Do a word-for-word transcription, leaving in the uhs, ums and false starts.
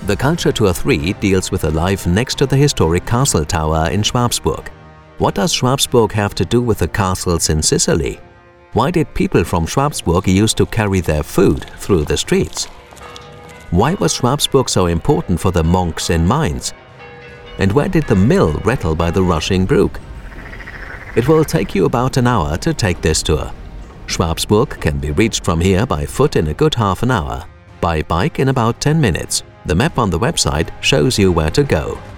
The Culture Tour three deals with a life next to the historic castle tower in Schwabsburg. What does Schwabsburg have to do with the castles in Sicily? Why did people from Schwabsburg used to carry their food through the streets? Why was Schwabsburg so important for the monks in Mainz? And where did the mill rattle by the rushing brook? It will take you about an hour to take this tour. Schwabsburg can be reached from here by foot in a good half an hour, by bike in about ten minutes. The map on the website shows you where to go.